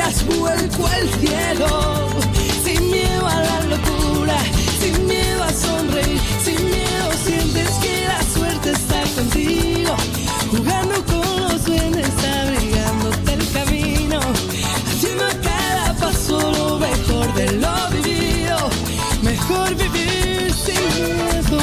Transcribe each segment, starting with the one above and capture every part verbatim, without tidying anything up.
das vuelco al cielo, sin miedo a la locura, sin miedo a sonreír, sin miedo sientes que la suerte está contigo, jugando con los duendes, abrigándote el camino, haciendo cada paso lo mejor de lo vivido, mejor vivir sin miedo.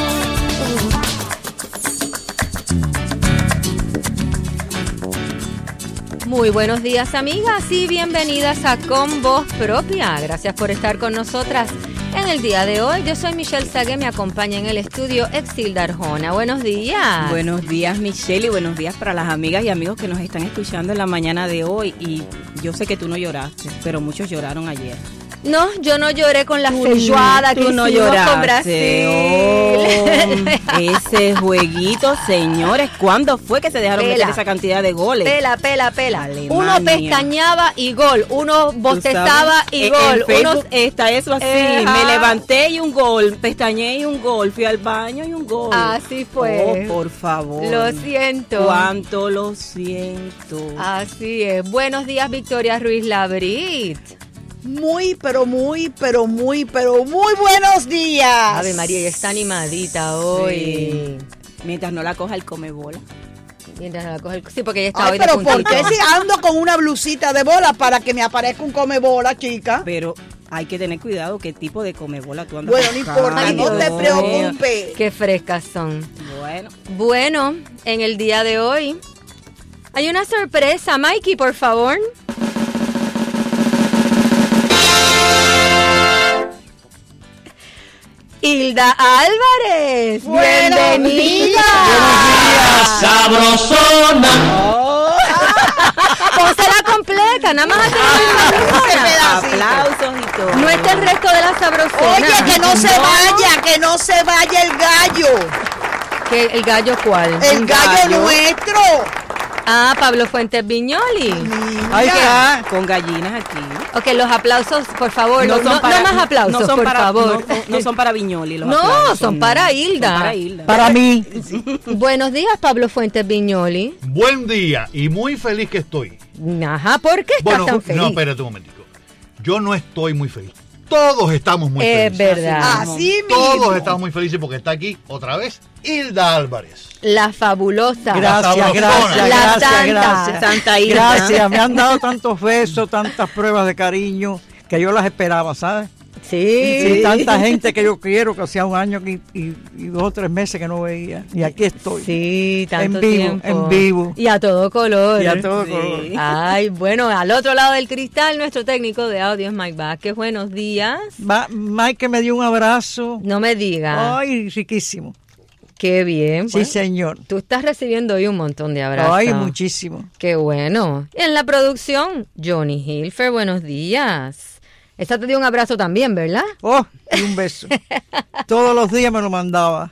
Muy buenos días, amigas, y bienvenidas a Con Voz Propia. Gracias por estar con nosotras en el día de hoy. Yo soy Michelle Sague, me acompaña en el estudio Exilda Arjona. Buenos días. Buenos días, Michelle, y buenos días para las amigas y amigos que nos están escuchando en la mañana de hoy. Y yo sé que tú no lloraste, pero muchos lloraron ayer. No, yo no lloré con la feijoada que no hicimos lloraste. con Brasil. Oh, ese jueguito, señores, ¿cuándo fue que se dejaron Pela. meter esa cantidad de goles? Pela, pela, pela. Alemania. Uno pestañaba y gol, uno bostezaba y en, gol. En Facebook uno... está eso así, eh, me levanté y un gol, pestañé y un gol, fui al baño y un gol. Así fue. Oh, por favor. Lo siento. Cuánto lo siento. Así es. Buenos días, Victoria Ruiz Labrit. Muy, pero muy, pero muy, pero muy buenos días. Ave María, ella está animadita hoy. Sí. Mientras no la coja el comebola. Mientras la coge el... Sí, porque ella está Ay, hoy de pero ¿por puntito. qué si ando con una blusita de bola para que me aparezca un come bola, chica? Pero hay que tener cuidado qué tipo de comebola tú andas Bueno, no importa, Ay, no te Dios preocupes. Qué frescas son. Bueno. Bueno, en el día de hoy hay una sorpresa. Mikey, por favor. Hilda Álvarez, Buenos bienvenida. días. Sabrosona. Oh, Pónsela completa, nada más a ese pedacito. Aplausos y todo. No está el resto de la sabrosona. Oye, que no se vaya, que no se vaya el gallo. ¿Qué, ¿El gallo cuál? El ¿Un gallo nuestro. Ah, Pablo Fuentes Viñoli. Ay, Mira. ¿qué? Con gallinas aquí. Ok, los aplausos, por favor. No, no, no más aplausos, no son por para, favor. No, no son para Viñoli los No, aplausos, son para Hilda. Son para Hilda. Para mí. Buenos días, Pablo Fuentes Viñoli. Buen día y muy feliz que estoy. Ajá, ¿por qué estás Bueno, tan feliz? no, espérate un momentico. Yo no estoy muy feliz. Todos estamos muy Es felices. verdad. Así mismo. Todos estamos muy felices porque está aquí otra vez Hilda Álvarez. La fabulosa. Gracias, Gracias, gracias, La gracias, santa. gracias. Santa Hilda. Gracias, me han dado tantos besos, tantas pruebas de cariño que yo las esperaba, ¿sabes? Sí. Y tanta gente que yo quiero, que hacía un año que, y, y dos o tres meses que no veía. Y aquí estoy. Sí, tanto En vivo, tiempo. en vivo. Y a todo color. Y a todo Sí. color. Ay, bueno, al otro lado del cristal, nuestro técnico de audio es Mike Vázquez. Buenos días. Ma- Mike me dio un abrazo. No me diga. Ay, riquísimo. Qué bien. Sí, pues. señor. Tú estás recibiendo hoy un montón de abrazos. Ay, muchísimo. Qué bueno. Y en la producción, Johnny Hilfer, buenos días. Esta te dio un abrazo también, ¿verdad? Oh, y un beso. Todos los días me lo mandaba.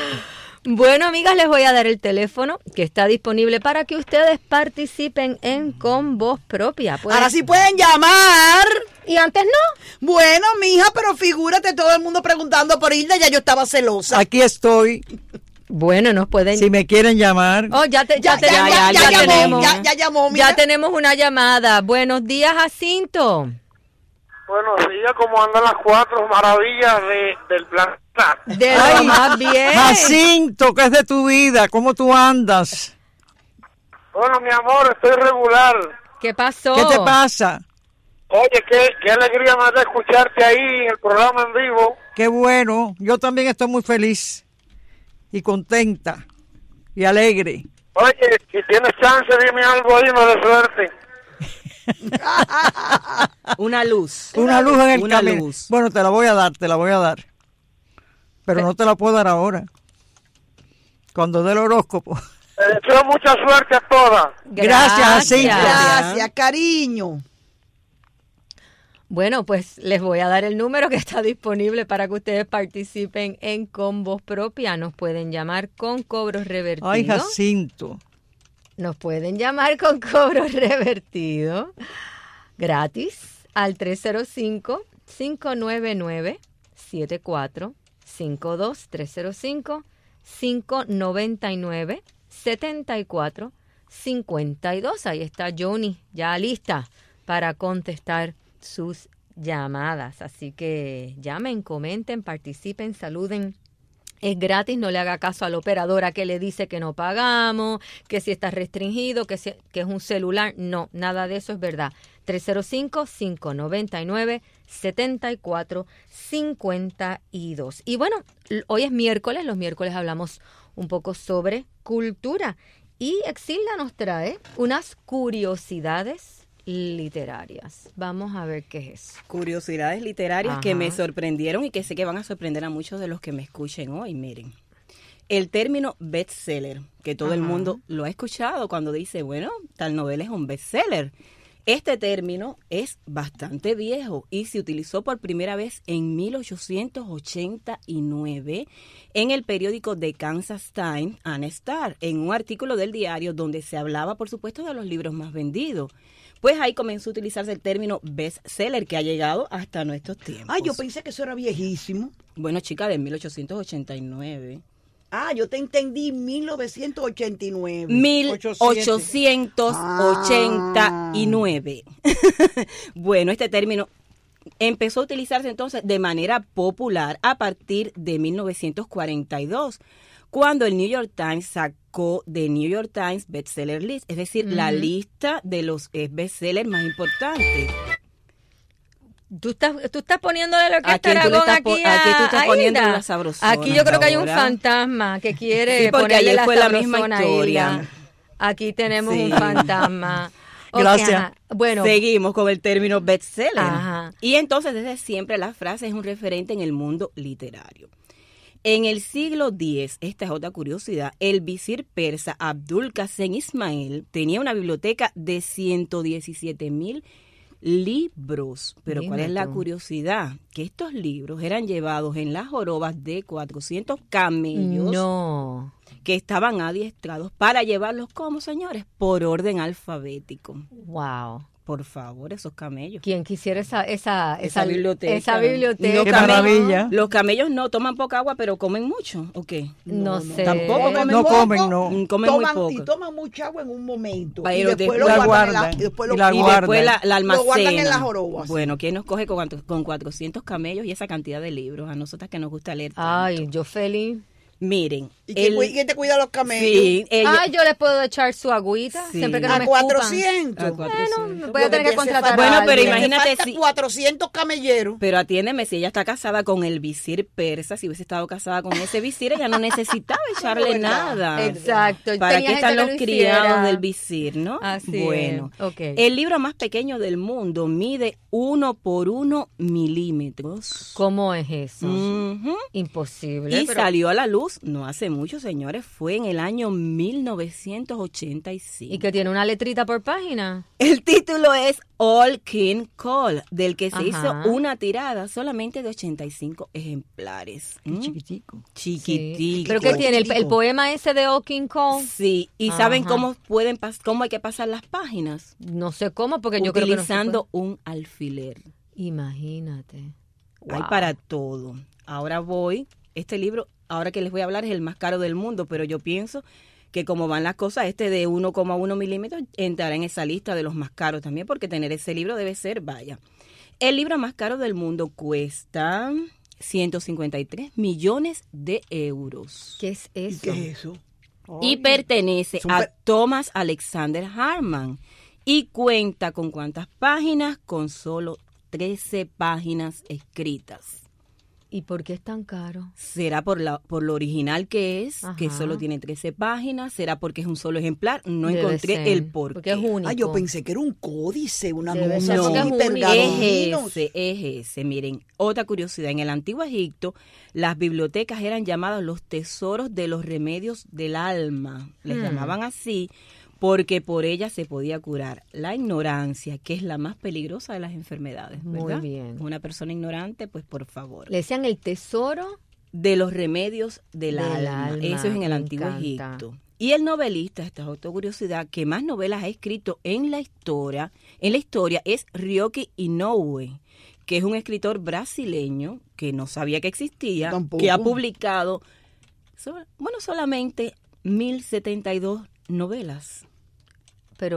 Bueno, amigas, les voy a dar el teléfono que está disponible para que ustedes participen en Con Voz Propia. Pueden- Ahora sí pueden llamar. ¿Y antes no? Bueno, mija, pero figúrate todo el mundo preguntando por Hilda, ya yo estaba celosa. Aquí estoy. Bueno, nos pueden... Si me quieren llamar. Oh, ya, te, ya, Ya, ya, tenemos, ya, ya llamó, tenemos. ya- ya llamó, mira. Ya tenemos una llamada. Buenos días, Jacinto. Buenos días, ¿cómo andan las cuatro maravillas de, del planeta? De lo Ay, más bien. Jacinto, ¿qué es de tu vida? ¿Cómo tú andas? Bueno, mi amor, estoy regular. ¿Qué pasó? ¿Qué te pasa? Oye, qué, qué alegría me da escucharte ahí en el programa en vivo. Qué bueno. Yo también estoy muy feliz y contenta y alegre. Oye, si tienes chance, dime algo ahí, no de suerte. Una luz. Una luz en el Una camino. luz. Bueno, te la voy a dar, te la voy a dar. Pero no te la puedo dar ahora. Cuando dé el horóscopo. Te deseo mucha suerte a todas. Gracias, Jacinto. Gracias, cariño. Bueno, pues les voy a dar el número que está disponible para que ustedes participen en Con Voz Propia. Nos pueden llamar con cobros revertidos. Ay, Jacinto. Nos pueden llamar con cobros revertidos gratis al tres cero cinco, cinco nueve nueve, siete cuatro cinco dos. tres cero cinco, cinco nueve nueve, siete cuatro cinco dos. Ahí está Johnny, ya lista para contestar sus llamadas. Así que llamen, comenten, participen, saluden. Es gratis, no le haga caso a la operadora que le dice que no pagamos, que si está restringido, que, si, que es un celular. No, nada de eso es verdad. tres cero cinco, cinco nueve nueve, siete cuatro cinco dos. Y bueno, hoy es miércoles, los miércoles hablamos un poco sobre cultura. Y Exilda nos trae unas curiosidades literarias. Vamos a ver qué es eso. Curiosidades literarias Ajá. que me sorprendieron y que sé que van a sorprender a muchos de los que me escuchen hoy. Miren, el término bestseller, que todo Ajá. el mundo lo ha escuchado cuando dice, bueno, tal novela es un bestseller. Este término es bastante viejo y se utilizó por primera vez en mil ochocientos ochenta y nueve en el periódico The Kansas Times and Star, en un artículo del diario donde se hablaba, por supuesto, de los libros más vendidos. Pues ahí comenzó a utilizarse el término bestseller, que ha llegado hasta nuestros tiempos. Ay, yo pensé que eso era viejísimo. Bueno, chica, de mil ochocientos ochenta y nueve. Ah, yo te entendí, mil novecientos ochenta y nueve. mil ochocientos ochenta y nueve. Ah. Bueno, este término empezó a utilizarse entonces de manera popular a partir de mil novecientos cuarenta y dos, cuando el New York Times sacó de New York Times Bestseller List, es decir, mm. la lista de los bestsellers más importantes. Tú estás, tú estás poniéndole lo que está Aragón aquí a Aquí tú estás poniendo la sabrosona. Aquí yo creo que hay un fantasma que quiere sí, porque ponerle ayer la fue la misma historia. Hilda. Aquí tenemos sí. un fantasma. Gracias. Okay, bueno, seguimos con el término bestseller. Ajá. Y entonces desde siempre la frase es un referente en el mundo literario. En el siglo diez, esta es otra curiosidad, el visir persa Abdul Qasim Ismail tenía una biblioteca de ciento diecisiete mil libros. Pero Dime ¿cuál es la tú. curiosidad? Que estos libros eran llevados en las jorobas de cuatrocientos camellos no. que estaban adiestrados para llevarlos, como señores, por orden alfabético. Wow. Por favor, esos camellos. Quien quisiera esa esa esa, Esa biblioteca. Esa biblioteca. Los Qué camellos- maravilla. Los camellos no toman poca agua, pero comen mucho, ¿o qué? No, sé. Tampoco comen No poco. comen, no. Mm, Comen muy toman, poco. Y toman mucha agua en un momento. Pero y después después lo la guardan, en la, guardan, y después y lo, la Y guardan. después la, la Lo guardan en almacenan. las jorobas. Bueno, ¿quién nos coge con, con cuatrocientos camellos y esa cantidad de libros? A nosotras que nos gusta leer tanto. Ay, yo feliz. Miren. ¿Y quién, el- cu- quién te cuida los camellos? Sí, ella- Ah, yo les puedo echar su agüita Sí. siempre que no A me escupan. cuatrocientos. A cuatrocientos. Bueno, voy a Lo tener que te hace contratar falta- Bueno, a pero alguien. imagínate Te falta si- cuatrocientos camelleros. Pero atiéndeme, si ella está casada con el visir persa, si hubiese estado casada con ese visir, ella no necesitaba echarle verdad. nada. Exacto. ¿Para Tenía qué gente están que los lo criados hiciera. del visir, no? Así bueno, es. Ok. el libro más pequeño del mundo mide uno por uno milímetros. ¿Cómo es eso? Ujú. Imposible. Y pero- salió a la luz no hace mucho, señores, fue en el año mil novecientos ochenta y cinco. ¿Y que tiene una letrita por página? El título es All King Cole, del que se Ajá. hizo una tirada solamente de ochenta y cinco ejemplares. ¿Mm? Chiquitico. Chiquitico. Sí. ¿Pero qué tiene? ¿El, el poema ese de O King Cole? Sí, y ¿saben Ajá. cómo pueden pas- cómo hay que pasar las páginas? No sé cómo, porque yo creo que no se Utilizando un alfiler. puede. Imagínate. Hay Wow. para todo. Ahora voy, este libro, ahora que les voy a hablar, es el más caro del mundo, pero yo pienso que como van las cosas, este de uno coma uno milímetros entrará en esa lista de los más caros también, porque tener ese libro debe ser, vaya. El libro más caro del mundo cuesta ciento cincuenta y tres millones de euros. ¿Qué es ¿Y eso? qué es eso? Y pertenece Son a per- Thomas Alexander Harman y cuenta con ¿cuántas páginas? Con solo trece páginas escritas. ¿Y por qué es tan caro? ¿Será por, la, por lo original que es, Ajá. que solo tiene trece páginas? ¿Será porque es un solo ejemplar? No Debe encontré ser, el por Porque es qué. único. Ah, yo pensé que era un códice, una Debe cosa ser No, porque es así, único. es pergaminos. ese, es ese. Miren, otra curiosidad. En el antiguo Egipto, las bibliotecas eran llamadas los tesoros de los remedios del alma. Les Hmm. llamaban así porque por ellas se podía curar la ignorancia, que es la más peligrosa de las enfermedades, Muy ¿verdad? bien. Una persona ignorante, pues por favor. Le decían el tesoro. De los remedios del, Del alma. alma, Eso es en el me antiguo encanta. Egipto. Y el novelista, esta es otra curiosidad, que más novelas ha escrito en la historia, en la historia es Ryoki Inoue, que es un escritor brasileño que no sabía que existía, Tampoco. que ha publicado, so- bueno, solamente mil setenta y dos novelas. Pero,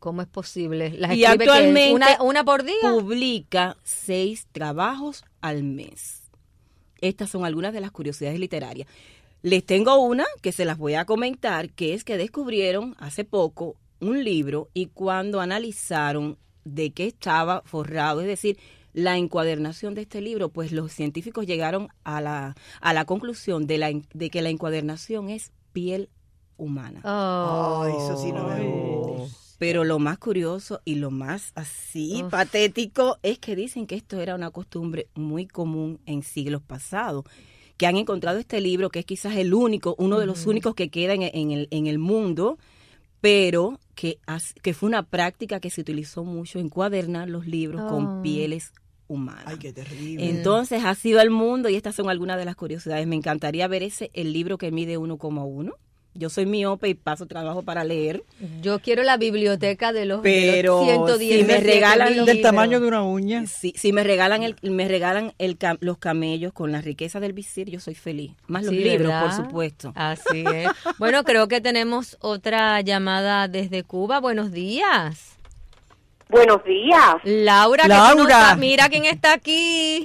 ¿Cómo es posible? ¿Las Y escribe que actualmente una, una por día? publica seis trabajos al mes. Estas son algunas de las curiosidades literarias. Les tengo una que se las voy a comentar, que es que descubrieron hace poco un libro y cuando analizaron de qué estaba forrado, es decir, la encuadernación de este libro, pues los científicos llegaron a la, a la conclusión de, la, de que la encuadernación es piel humana. Oh. Ay, eso sí no me gusta. Pero lo más curioso y lo más así Uf. patético es que dicen que esto era una costumbre muy común en siglos pasados, que han encontrado este libro, que es quizás el único, uno de los únicos que queda en, en, el, en el mundo, pero que, has, que fue una práctica que se utilizó mucho, encuadernar los libros Oh. con pieles humanas. Ay, qué terrible. Entonces, ha sido el mundo y estas son algunas de las curiosidades. Me encantaría ver ese el libro que mide uno coma uno. Yo soy miope y paso trabajo para leer. Yo quiero la biblioteca de los, Pero de los ciento diez. si me regalan mil Del libros. tamaño de una uña. Si, si me regalan el, me regalan el, cam- los camellos con la riqueza del visir, yo soy feliz. Más los Sí, libros, ¿verdad? por supuesto. Así es. Bueno, creo que tenemos otra llamada desde Cuba. Buenos días. Buenos días. Laura, que tú no Laura. sabes- mira quién está aquí.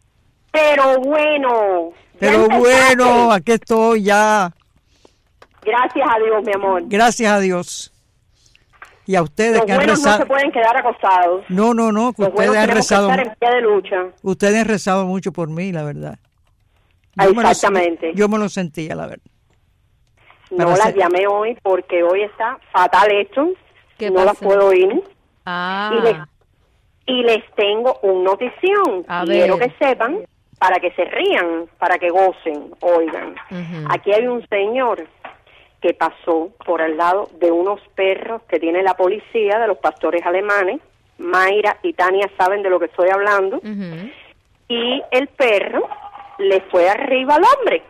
Pero bueno. ya Pero empezaste. bueno, aquí estoy ya. Gracias a Dios, mi amor. Gracias a Dios. Y a ustedes Los que han buenos no rezado. se pueden quedar acostados. No, no, no, que Los ustedes buenos han tenemos rezado. que estar en pie de lucha. Ustedes han rezado mucho por mí, la verdad. Ah, me lo- exactamente. yo me lo sentía, la verdad. No Para las ser- llamé hoy porque hoy está fatal esto. ¿Qué No las pasó? puedo oír. Ah, Y les, y les tengo un notición. A Quiero ver. que sepan, para que se rían, para que gocen, oigan. Ujú. Aquí hay un señor que pasó por al lado de unos perros que tiene la policía de los pastores alemanes. Mayra y Tania saben de lo que estoy hablando. ujú. Y el perro le fue arriba al hombre.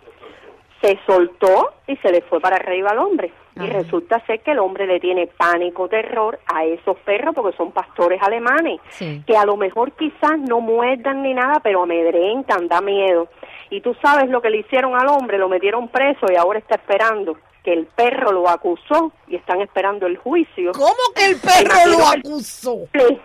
Se soltó y se le fue para arriba al hombre. Y Ajá. resulta ser que el hombre le tiene pánico, terror a esos perros porque son pastores alemanes. Sí. Que a lo mejor quizás no muerdan ni nada, pero amedrentan, da miedo. Y tú sabes lo que le hicieron al hombre, lo metieron preso y ahora está esperando que el perro lo acusó y están esperando el juicio. ¿Cómo que el perro lo acusó? Sí.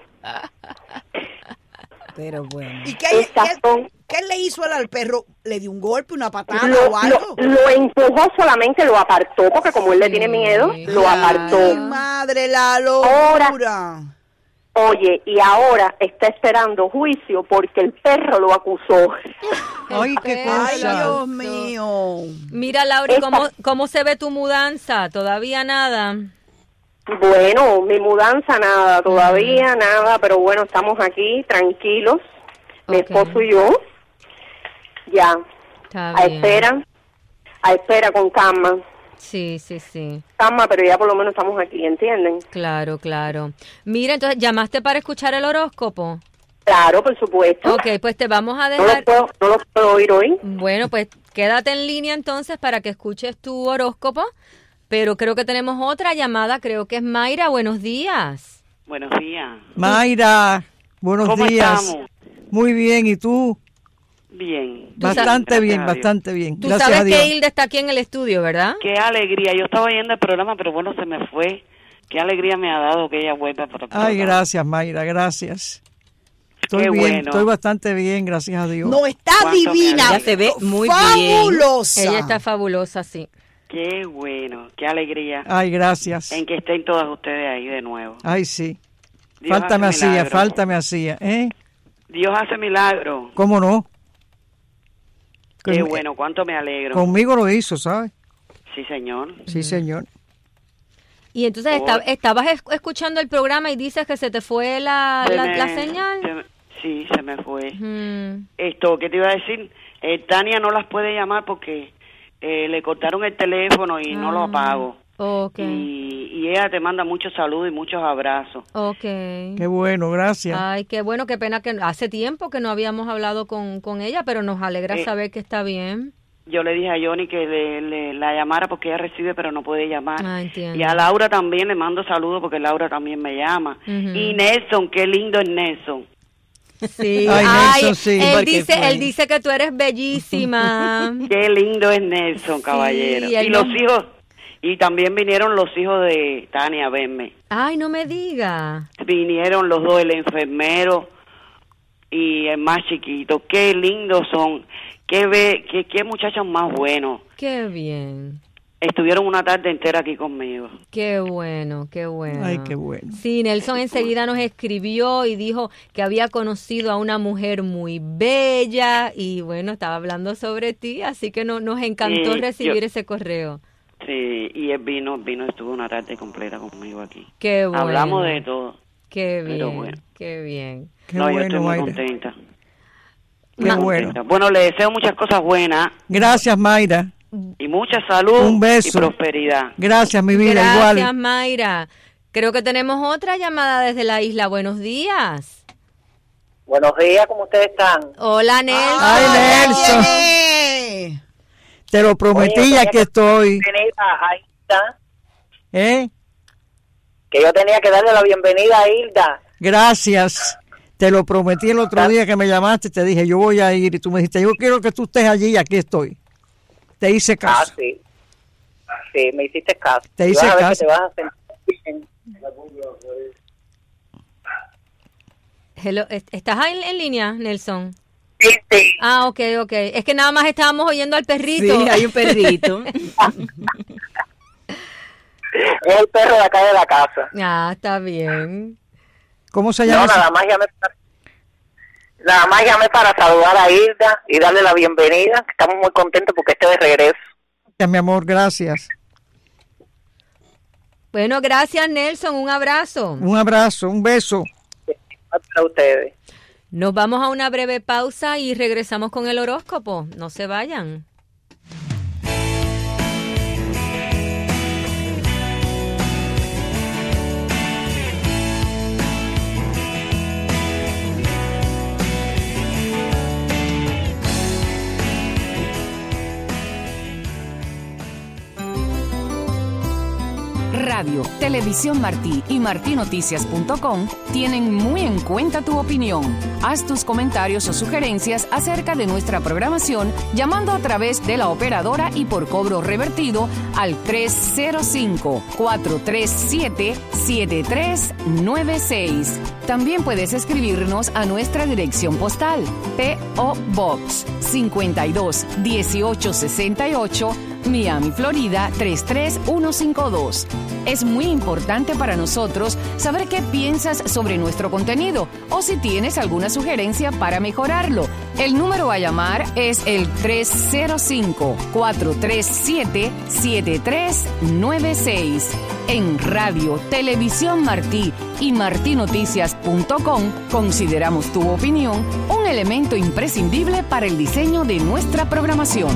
Pero bueno. ¿Y qué, Estas qué- son- qué le hizo él al perro? ¿Le dio un golpe, una patada Lo, o algo? lo, lo empujó solamente, lo apartó, porque como él le tiene miedo, lo Ay, apartó. madre, la locura. Oye, y ahora está esperando juicio porque el perro lo acusó. Ay, qué perro. Ay, cosa. Dios mío. Mira, Laura, Esta- ¿cómo, ¿cómo se ve tu mudanza? ¿Todavía nada? Bueno, mi mudanza nada, todavía nada, pero bueno, estamos aquí tranquilos, mi Ok. esposo y yo, ya, Está a bien. espera, a espera con calma, Sí, sí, sí. calma, pero ya por lo menos estamos aquí, ¿entienden? Claro, claro. Mira, entonces, ¿llamaste para escuchar el horóscopo? Claro, por supuesto. Ok, pues te vamos a No lo dejar... puedo, no lo puedo oír hoy. Bueno, pues quédate en línea entonces para que escuches tu horóscopo, pero creo que tenemos otra llamada, creo que es Mayra. Buenos días. Buenos días. Mayra, buenos ¿Cómo días. estamos? Muy bien, ¿y tú? Bien. Bastante Gracias bien, a Dios. bastante bien. Tú Gracias a sabes Dios. que Hilda está aquí en el estudio, ¿verdad? Qué alegría. Yo estaba oyendo el programa, pero bueno, se me fue. Qué alegría me ha dado que ella vuelva para el Ay, programa. gracias, Mayra, gracias. Estoy Qué bien, bueno. estoy bastante bien, gracias a Dios. No, está Cuánto me divina. alegra. Ella se ve muy bien. Fabulosa. Ella está fabulosa, sí. Qué bueno. Qué alegría Ay, gracias. en que estén todas ustedes ahí de nuevo. Ay, sí. Dios Falta me hace hacía, milagros. falta me hacía, ¿eh? Dios hace milagros. ¿Cómo no? Qué Con- bueno. Cuánto me alegro. Conmigo lo hizo, ¿sabes? Sí, señor. Sí, señor. Y entonces Oh. esta- estabas es- escuchando el programa y dices que se te fue la, Se la, me- la señal. se me- sí, se me fue. Mm, Esto, ¿qué te iba a decir? Eh, Tania no las puede llamar porque eh, le cortaron el teléfono y no lo Ah. apago. ok, Y, y ella te manda muchos saludos y muchos abrazos. ok. Qué bueno, gracias. Ay, qué bueno, qué pena que hace tiempo que no habíamos hablado con, con ella, pero nos alegra Eh, saber que está bien. Yo le dije a Johnny que le, le- la llamara porque ella recibe pero no puede llamar. Ah, entiendo. Y a Laura también le mando saludos porque Laura también me llama. Ujú. Y Nelson, qué lindo es Nelson. Sí. Ay, Ay, Nelson, sí. él Porque dice, fue. él dice que tú eres bellísima. Qué lindo es Nelson, caballero. él y los no- hijos Y también vinieron los hijos de Tania a verme. Ay, no me diga. Vinieron los dos, el enfermero y el más chiquito. Qué lindos son. Qué, ve, qué, qué muchachos más buenos. Qué bien. Estuvieron una tarde entera aquí conmigo. Qué bueno, qué bueno. Ay, qué bueno. Sí, Nelson enseguida nos escribió y dijo que había conocido a una mujer muy bella y bueno, estaba hablando sobre ti, así que no, nos encantó Sí, recibir yo- ese correo. Sí, y él vino, vino, estuvo una tarde completa conmigo aquí. Qué bueno. Hablamos de todo. Qué bien, Pero bueno. qué bien. Qué no, yo bueno, estoy muy Mayra. contenta. Qué Ma- bueno. Contenta. Bueno, le deseo muchas cosas buenas Gracias, Mayra. y mucha salud Un beso. y prosperidad. Gracias, mi vida, Gracias, igual. Mayra. Creo que tenemos otra llamada desde la isla. Buenos días. Buenos días, ¿cómo ustedes están? Hola, Nelson. Ay, Nelson. ¡Eh! Te lo prometí, Oye, ya tenía que estoy. Bienvenida a Hilda, ¿Eh? que yo tenía que darle la bienvenida a Hilda. Gracias. Te lo prometí el otro día que me llamaste. Te dije, yo voy a ir. Y tú me dijiste, yo quiero que tú estés allí y aquí estoy. Te hice Ah, caso. sí. Sí, me hiciste caso. Te Y hice vas a ver caso. que te vas a sentir bien. Hello, ¿est- ¿Estás en, en línea, Nelson? Sí, sí. Ah, ok, ok. Es que nada más estábamos oyendo al perrito. Sí, hay un perrito. Es el perro de acá de la casa. Ah, está bien. ¿Cómo se No, llama? ese- nada más llamé para, nada más llamé para saludar a Hilda y darle la bienvenida. Estamos muy contentos porque esté de regreso. Mi amor, gracias. Bueno, gracias, Nelson. Un abrazo. Un abrazo, un beso. Para ustedes. Nos vamos a una breve pausa y regresamos con el horóscopo. No se vayan. Radio, Televisión Martí y martí noticias punto com tienen muy en cuenta tu opinión. Haz tus comentarios o sugerencias acerca de nuestra programación llamando a través de la operadora y por cobro revertido al tres cero cinco, cuatro tres siete, siete tres nueve seis. También puedes escribirnos a nuestra dirección postal P O Box cincuenta y dos dieciocho sesenta y ocho, Miami, Florida tres tres uno cinco dos. Es muy importante para nosotros saber qué piensas sobre nuestro contenido o si tienes alguna sugerencia para mejorarlo. El número a llamar es el tres cero cinco, cuatro tres siete, siete tres nueve seis. En Radio, Televisión Martí y martí noticias punto com consideramos tu opinión un elemento imprescindible para el diseño de nuestra programación.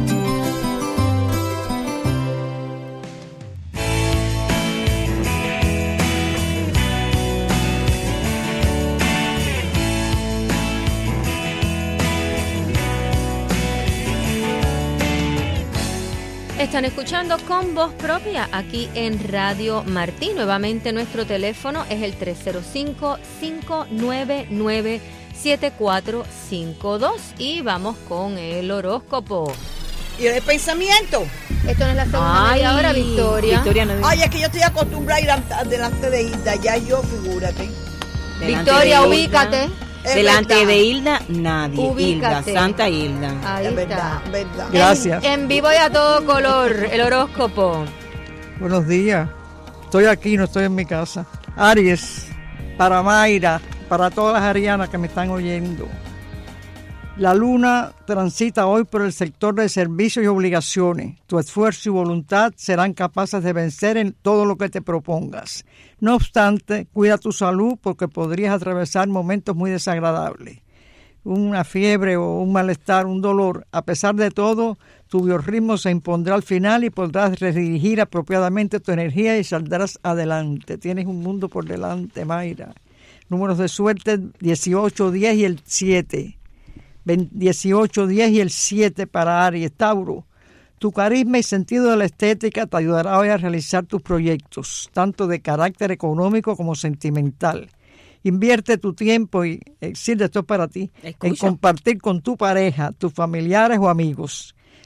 Están escuchando con voz propia aquí en Radio Martí. Nuevamente nuestro teléfono es el tres cero cinco, cinco nueve nueve, siete cuatro cinco dos y vamos con el horóscopo. ¿Y el pensamiento? Esto no es la segunda Ay, media hora, Victoria. Victoria no- Ay, es que yo estoy acostumbrada a ir an- delante de Hilda, ya yo, figúrate. Delante Victoria, de Hilda. ubícate. Es Delante verdad. de Hilda, nadie. Ubícate. Hilda, Santa Hilda. Ahí Es está. verdad, verdad. Gracias. En, en vivo y a todo color, el horóscopo. Buenos días. Estoy aquí, no estoy en mi casa. Aries, para Mayra, para todas las arianas que me están oyendo. La luna transita hoy por el sector de servicios y obligaciones. Tu esfuerzo y voluntad serán capaces de vencer en todo lo que te propongas. No obstante, cuida tu salud porque podrías atravesar momentos muy desagradables. Una fiebre o un malestar, un dolor. A pesar de todo, tu biorritmo se impondrá al final y podrás redirigir apropiadamente tu energía y saldrás adelante. Tienes un mundo por delante, Mayra. Números de suerte dieciocho, diez y el siete. dieciocho, diez y el siete para Aries. Tauro, tu carisma y sentido de la estética te ayudará hoy a realizar tus proyectos, tanto de carácter económico como sentimental. Invierte tu tiempo y, eh, sí, esto es para ti, Escucha. en compartir con tu pareja, tus familiares o amigos.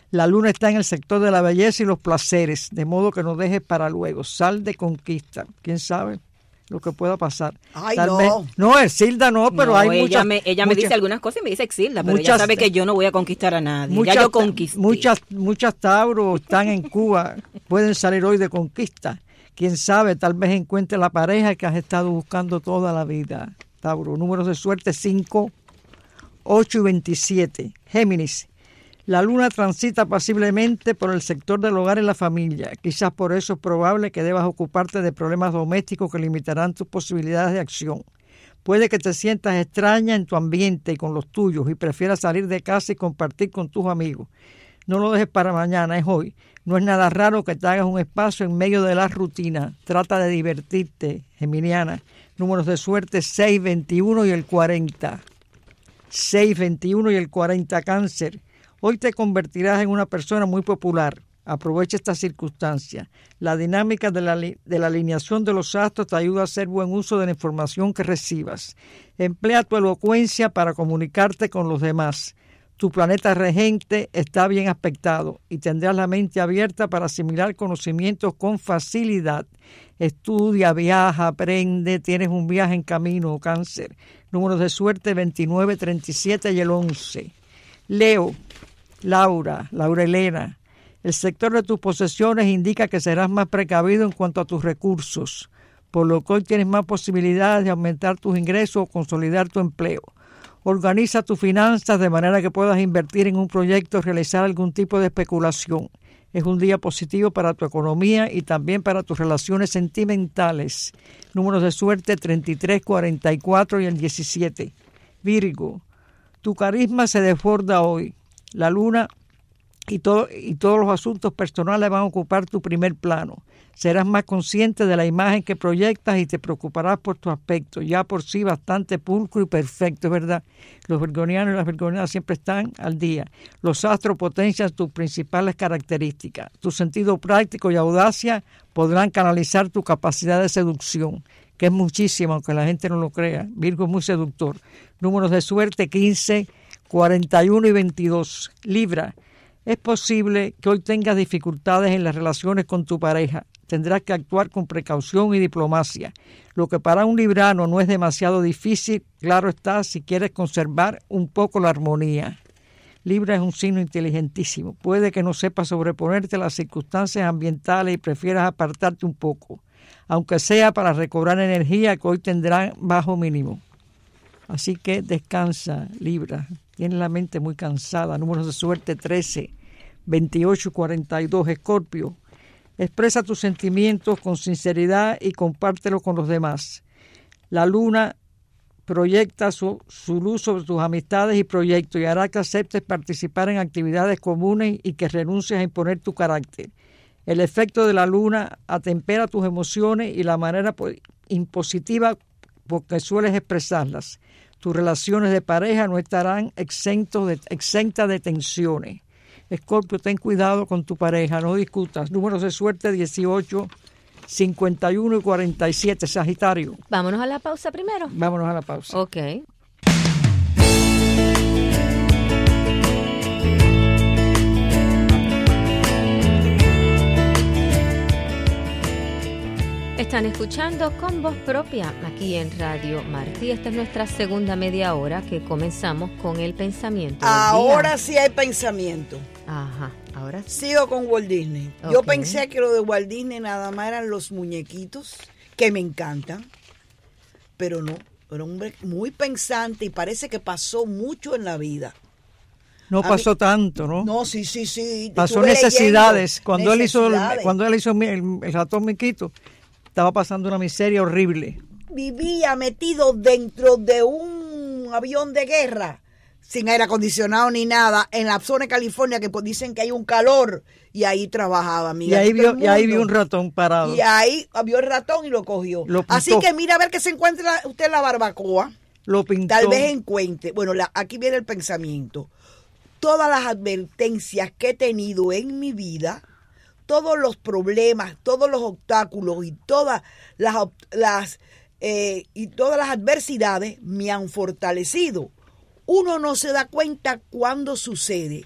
La luna está en el sector de la belleza y los placeres, de modo que no dejes para luego. Sal de conquista. ¿Quién sabe lo que pueda pasar? Ay, Tal no. vez, no, Exilda no, pero No, hay ella muchas... me, ella me muchas, dice algunas cosas y me dice Exilda, pero muchas- ella sabe que yo no voy a conquistar a nadie. muchas, ya yo conquisté. Muchas, muchas Tauros están en Cuba, pueden salir hoy de conquista. Quién sabe, tal vez encuentre la pareja que has estado buscando toda la vida. Tauro, números de suerte cinco, ocho y veintisiete. Géminis, la luna transita pasiblemente por el sector del hogar y la familia. Quizás por eso es probable que debas ocuparte de problemas domésticos que limitarán tus posibilidades de acción. Puede que te sientas extraña en tu ambiente y con los tuyos y prefieras salir de casa y compartir con tus amigos. No lo dejes para mañana, es hoy. No es nada raro que te hagas un espacio en medio de la rutina. Trata de divertirte, geminiana. Números de suerte seis, veintiuno y el cuarenta. seis, veintiuno y el cuarenta, Cáncer. Hoy te convertirás en una persona muy popular. Aprovecha esta circunstancia. La dinámica de la, de la alineación de los astros te ayuda a hacer buen uso de la información que recibas. Emplea tu elocuencia para comunicarte con los demás. Tu planeta regente está bien aspectado y tendrás la mente abierta para asimilar conocimientos con facilidad. Estudia, viaja, aprende, tienes un viaje en camino, Cáncer. Números de suerte veintinueve, treinta y siete y el once. Leo, Laura, Laura Elena. El sector de tus posesiones indica que serás más precavido en cuanto a tus recursos, por lo que hoy tienes más posibilidades de aumentar tus ingresos o consolidar tu empleo. Organiza tus finanzas de manera que puedas invertir en un proyecto o realizar algún tipo de especulación. Es un día positivo para tu economía y también para tus relaciones sentimentales. Números de suerte treinta y tres, cuarenta y cuatro y el diecisiete. Virgo, tu carisma se desborda hoy. La luna y, todo, y todos los asuntos personales van a ocupar tu primer plano. Serás más consciente de la imagen que proyectas y te preocuparás por tu aspecto, ya por sí bastante pulcro y perfecto, es verdad. Los virgonianos y las virgonianas siempre están al día. Los astros potencian tus principales características. Tu sentido práctico y audacia podrán canalizar tu capacidad de seducción, que es muchísima, aunque la gente no lo crea. Virgo es muy seductor. Números de suerte quince, cuarenta y uno y veintidós. Libra, es posible que hoy tengas dificultades en las relaciones con tu pareja. Tendrás que actuar con precaución y diplomacia. Lo que para un librano no es demasiado difícil, claro está, si quieres conservar un poco la armonía. Libra es un signo inteligentísimo. Puede que no sepas sobreponerte a las circunstancias ambientales y prefieras apartarte un poco, aunque sea para recobrar energía que hoy tendrán bajo mínimo. Así que descansa, Libra. Tienes la mente muy cansada. Números de suerte trece, veintiocho y cuarenta y dos. Escorpio, expresa tus sentimientos con sinceridad y compártelos con los demás. La luna proyecta su, su luz sobre tus amistades y proyectos y hará que aceptes participar en actividades comunes y que renuncies a imponer tu carácter. El efecto de la luna atempera tus emociones y la manera impositiva porque sueles expresarlas. Tus relaciones de pareja no estarán exentos de, exentas de tensiones. Escorpio, ten cuidado con tu pareja, no discutas. Números de suerte dieciocho, cincuenta y uno y cuarenta y siete. Sagitario. Vámonos a la pausa primero. Vámonos a la pausa. Ok. Están escuchando Con Voz Propia aquí en Radio Martí. Esta es nuestra segunda media hora que comenzamos con el pensamiento del Ahora día. sí hay pensamiento. Ajá, ahora sí. Sigo con Walt Disney. Yo Ok. pensé que lo de Walt Disney nada más eran los muñequitos, que me encantan, pero no. Era un hombre muy pensante y parece que pasó mucho en la vida. No A pasó mí- tanto, ¿no? No, sí, sí, sí. Pasó estuve necesidades. leyendo. Cuando él hizo el, Necesidades. cuando él hizo el, el ratón Miquito, estaba pasando una miseria horrible. Vivía metido dentro de un avión de guerra, sin aire acondicionado ni nada, en la zona de California, que pues dicen que hay un calor, y ahí trabajaba, amiga. Y ahí, todo el vio, y ahí mundo. vio un ratón parado. Y ahí vio el ratón y lo cogió. Lo pintó. Así que mira a ver que se encuentra usted en la barbacoa. Lo pintó. Tal vez encuentre. Bueno, la, aquí viene el pensamiento. Todas las advertencias que he tenido en mi vida, todos los problemas, todos los obstáculos y todas las, ob- las eh, y todas las adversidades me han fortalecido. Uno no se da cuenta cuando sucede,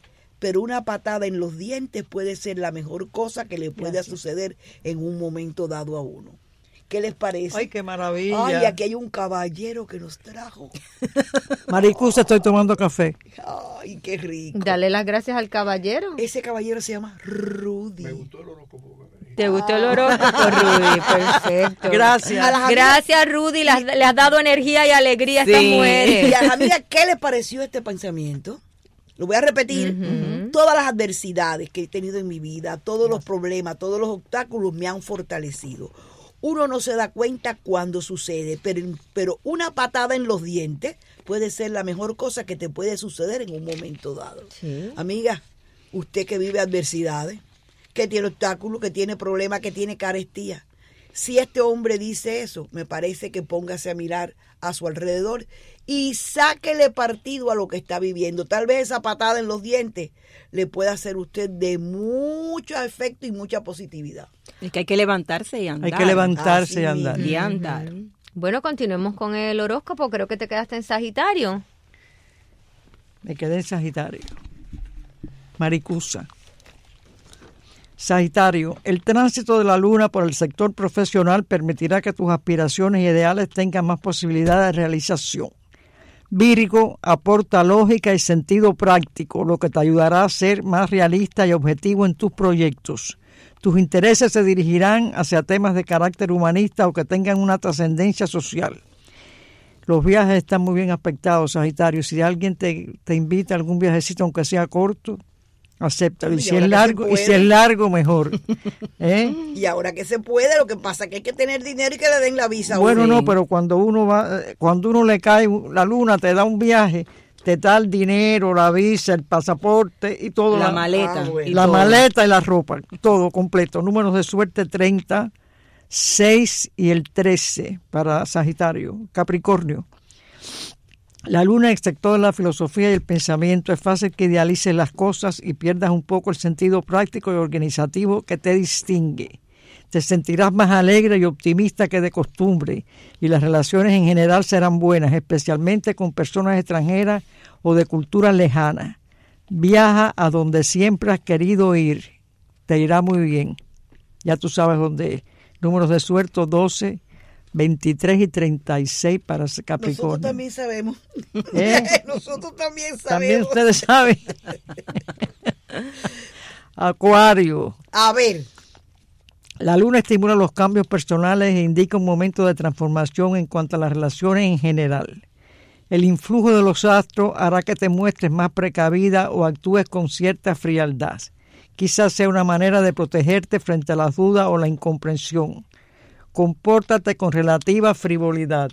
pero una patada en los dientes puede ser la mejor cosa que le pueda Gracias. suceder en un momento dado a uno. ¿Qué les parece? Ay, qué maravilla. Ay, aquí hay un caballero que nos trajo. Maricusa, estoy tomando café. Ay, qué rico. Dale las gracias al caballero. Ese caballero se llama Rudy. Me gustó el horóscopo. ¿Te gustó el horóscopo, Rudy? Perfecto. Gracias. Gracias, Rudy. Le, le has dado energía y alegría a sí. estas mujeres. Y a las amigas, ¿qué les pareció este pensamiento? Lo voy a repetir. Uh-huh. Todas las adversidades que he tenido en mi vida, todos los problemas, todos los obstáculos me han fortalecido. Uno no se da cuenta cuando sucede, pero, pero una patada en los dientes puede ser la mejor cosa que te puede suceder en un momento dado. Sí. Amiga, usted que vive adversidades, que tiene obstáculos, que tiene problemas, que tiene carestía. Si este hombre dice eso, me parece que póngase a mirar a su alrededor y sáquele partido a lo que está viviendo. Tal vez esa patada en los dientes le pueda hacer usted de mucho efecto y mucha positividad. Es que hay que levantarse y andar. Hay que levantarse y andar. Y andar. Uh-huh. Bueno, continuemos con el horóscopo. Creo que te quedaste en Sagitario. Me quedé en Sagitario. Maricusa. Sagitario, el tránsito de la luna por el sector profesional permitirá que tus aspiraciones y ideales tengan más posibilidad de realización. Virgo aporta lógica y sentido práctico, lo que te ayudará a ser más realista y objetivo en tus proyectos. Tus intereses se dirigirán hacia temas de carácter humanista o que tengan una trascendencia social. Los viajes están muy bien aspectados, Sagitario. Si alguien te, te invita a algún viajecito, aunque sea corto, acéptalo. Y si es largo, y si es largo, mejor. ¿Eh? Y ahora que se puede, lo que pasa es que hay que tener dinero y que le den la visa. Bueno, no, pero cuando uno va, cuando uno le cae la luna, te da un viaje, te da el dinero, la visa, el pasaporte y todo. La, la maleta. Ah, bueno. La todo. maleta y la ropa, todo completo. Números de suerte treinta, seis y el trece para Sagitario. Capricornio. La luna, en el sector de la filosofía y el pensamiento, es fácil que idealices las cosas y pierdas un poco el sentido práctico y organizativo que te distingue. Te sentirás más alegre y optimista que de costumbre y las relaciones en general serán buenas, especialmente con personas extranjeras o de culturas lejanas. Viaja a donde siempre has querido ir. Te irá muy bien. Ya tú sabes dónde es. Números de suerte doce, veintitrés y treinta y seis para Capricornio. Nosotros también sabemos. ¿Eh? Nosotros también sabemos. También ustedes saben. Acuario. A ver. La luna estimula los cambios personales e indica un momento de transformación en cuanto a las relaciones en general. El influjo de los astros hará que te muestres más precavida o actúes con cierta frialdad. Quizás sea una manera de protegerte frente a las dudas o la incomprensión. Compórtate con relativa frivolidad.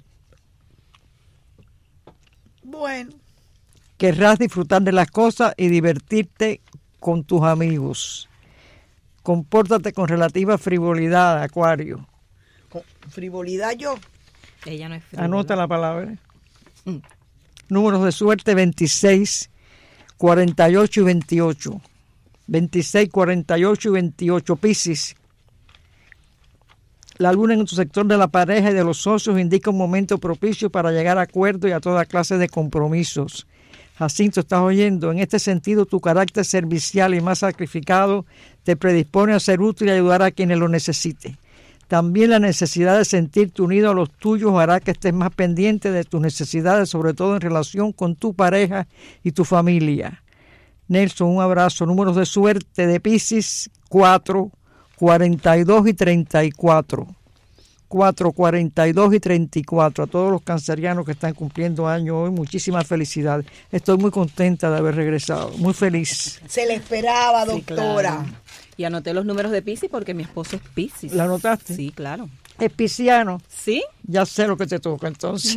Bueno. Querrás disfrutar de las cosas y divertirte con tus amigos. Compórtate con relativa frivolidad, Acuario. ¿Con frivolidad yo? Ella no es frivolidad. Anota la palabra. Mm. Números de suerte veintiséis, cuarenta y ocho y veintiocho. veintiséis, cuarenta y ocho y veintiocho. Piscis. La luna en tu sector de la pareja y de los socios indica un momento propicio para llegar a acuerdos y a toda clase de compromisos. Jacinto, ¿estás oyendo? En este sentido, tu carácter servicial y más sacrificado te predispone a ser útil y ayudar a quienes lo necesiten. También la necesidad de sentirte unido a los tuyos hará que estés más pendiente de tus necesidades, sobre todo en relación con tu pareja y tu familia. Nelson, un abrazo. Números de suerte de Piscis, cuatro, cuarenta y dos y treinta y cuatro. cuatro, cuarenta y dos y treinta y cuatro. A todos los cancerianos que están cumpliendo años hoy, muchísimas felicidades. Estoy muy contenta de haber regresado, muy feliz. Se le esperaba, doctora. Sí, claro. Y anoté los números de Piscis porque mi esposo es Piscis. ¿La anotaste? Sí, claro. ¿Es pisciano? Sí. Ya sé lo que te toca entonces.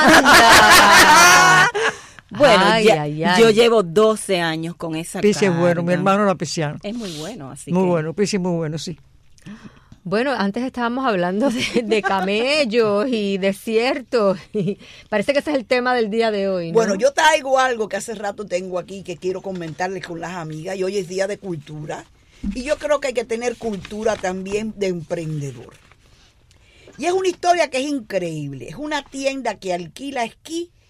Bueno, ay, ya, ay, ay. yo llevo doce años con esa Piscis es bueno, carga. mi hermano era pisciano. Es muy bueno, así Muy que... bueno, Piscis muy bueno, sí. Bueno, antes estábamos hablando de, de camellos y desiertos. Y parece que ese es el tema del día de hoy, ¿no? Bueno, yo traigo algo que hace rato tengo aquí que quiero comentarles con las amigas. Y hoy es día de cultura. Y yo creo que hay que tener cultura también de emprendedor. Y es una historia que es increíble. Es una tienda que alquila esquí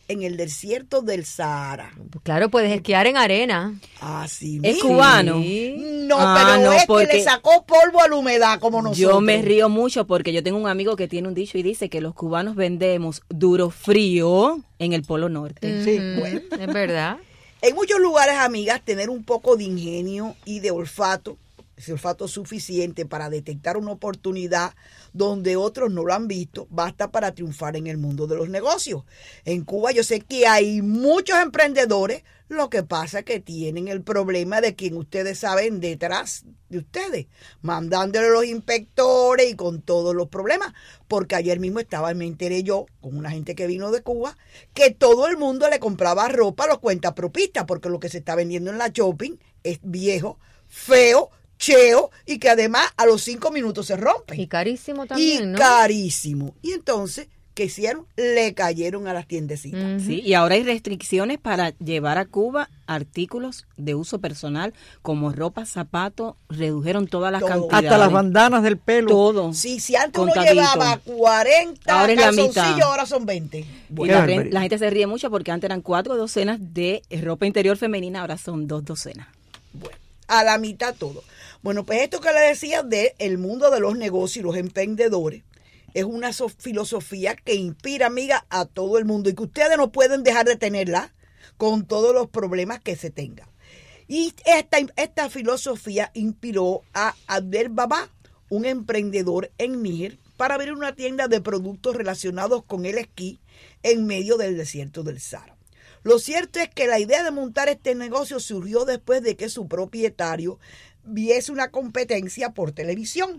en el desierto del Sahara. Claro, puedes esquiar en arena. Así ¿Es mismo. cubano? No, Ah, pero no, es porque que le sacó polvo a la humedad como nosotros. Yo me río mucho porque yo tengo un amigo que tiene un dicho y dice que los cubanos vendemos duro frío en el Polo Norte. Sí, Ujú, bueno. Es verdad. En muchos lugares, amigas, tener un poco de ingenio y de olfato, ese olfato suficiente para detectar una oportunidad donde otros no lo han visto, basta para triunfar en el mundo de los negocios. En Cuba yo sé que hay muchos emprendedores, lo que pasa es que tienen el problema de quien ustedes saben detrás de ustedes, mandándole los inspectores y con todos los problemas, porque ayer mismo estaba, me enteré yo, con una gente que vino de Cuba, que todo el mundo le compraba ropa a los cuentapropistas, porque lo que se está vendiendo en la shopping es viejo, feo, cheo, y que además a los cinco minutos se rompen. Y carísimo también, Y ¿no? carísimo. Y entonces, ¿qué hicieron? Le cayeron a las tiendecitas. Sí, y ahora hay restricciones para llevar a Cuba artículos de uso personal como ropa, zapatos, redujeron todas las Todo. cantidades. Hasta las bandanas del pelo. Todo. Sí, si antes uno Contadito. llevaba cuarenta Ahora es la calzoncillos, mitad. ahora son veinte. Y Bueno, la, Qué re- barbaridad. la gente se ríe mucho porque antes eran cuatro docenas de ropa interior femenina, ahora son dos docenas. bueno, a la mitad todo. Bueno, pues esto que le decía de el mundo de los negocios y los emprendedores es una so- filosofía que inspira, amiga, a todo el mundo y que ustedes no pueden dejar de tenerla con todos los problemas que se tengan. Y esta, esta filosofía inspiró a Abdel Baba, un emprendedor en Níger, para abrir una tienda de productos relacionados con el esquí en medio del desierto del Sahara. Lo cierto es que la idea de montar este negocio surgió después de que su propietario viese una competencia por televisión.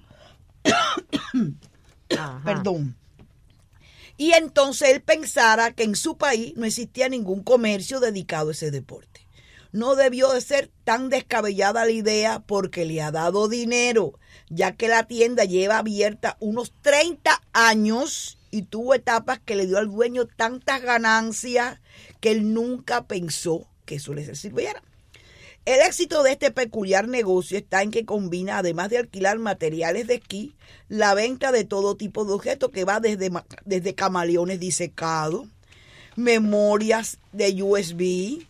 Ajá. Perdón. Y entonces él pensara que en su país no existía ningún comercio dedicado a ese deporte. No debió de ser tan descabellada la idea porque le ha dado dinero, ya que la tienda lleva abierta unos treinta años y tuvo etapas que le dio al dueño tantas ganancias que él nunca pensó que eso le sirviera. El éxito de este peculiar negocio está en que combina, además de alquilar materiales de esquí, la venta de todo tipo de objetos que va desde, desde camaleones disecados, memorias de U S B,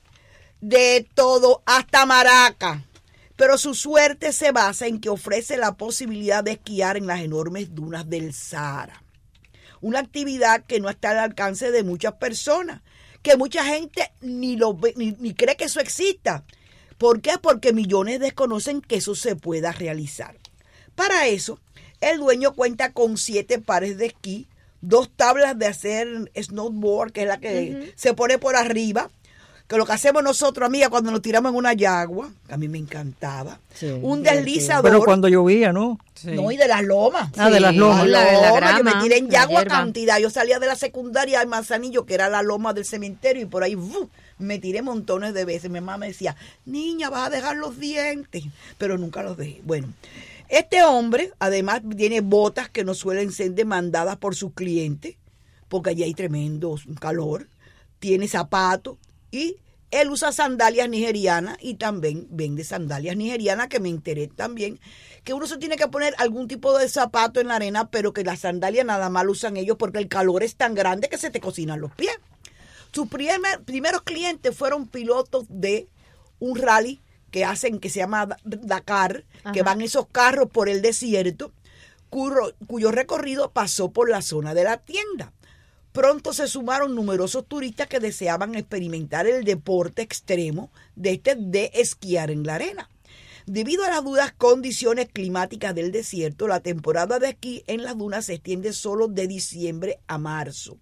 de todo, hasta maracas. Pero su suerte se basa en que ofrece la posibilidad de esquiar en las enormes dunas del Sahara. Una actividad que no está al alcance de muchas personas, que mucha gente ni, lo ve, ni, ni cree que eso exista. ¿Por qué? Porque millones desconocen que eso se pueda realizar. Para eso, el dueño cuenta con siete pares de esquí, dos tablas de hacer snowboard, que es la que uh-huh. se pone por arriba, que lo que hacemos nosotros, amiga, cuando nos tiramos en una yagua, que a mí me encantaba, sí, un deslizador. Pero cuando llovía, ¿no? Sí. No, y de las lomas. Ah, sí, de las lomas. La, la, la grama, yo me tiré en yagua hierba. cantidad. Yo salía de la secundaria al Manzanillo, que era la loma del cementerio, y por ahí ¡buf! Me tiré montones de veces. Mi mamá me decía, niña, vas a dejar los dientes. Pero nunca los dejé. Bueno, este hombre, además, tiene botas que no suelen ser demandadas por sus clientes, porque allí hay tremendo calor. Tiene zapatos y él usa sandalias nigerianas y también vende sandalias nigerianas, que me enteré también que uno se tiene que poner algún tipo de zapato en la arena, pero que las sandalias nada más lo usan ellos porque el calor es tan grande que se te cocinan los pies. Sus primer, primeros clientes fueron pilotos de un rally que hacen, que se llama Dakar, Ajá. que van esos carros por el desierto, cuyo, cuyo recorrido pasó por la zona de la tienda. Pronto se sumaron numerosos turistas que deseaban experimentar el deporte extremo de este de esquiar en la arena. Debido a las duras condiciones climáticas del desierto, la temporada de esquí en las dunas se extiende solo de diciembre a marzo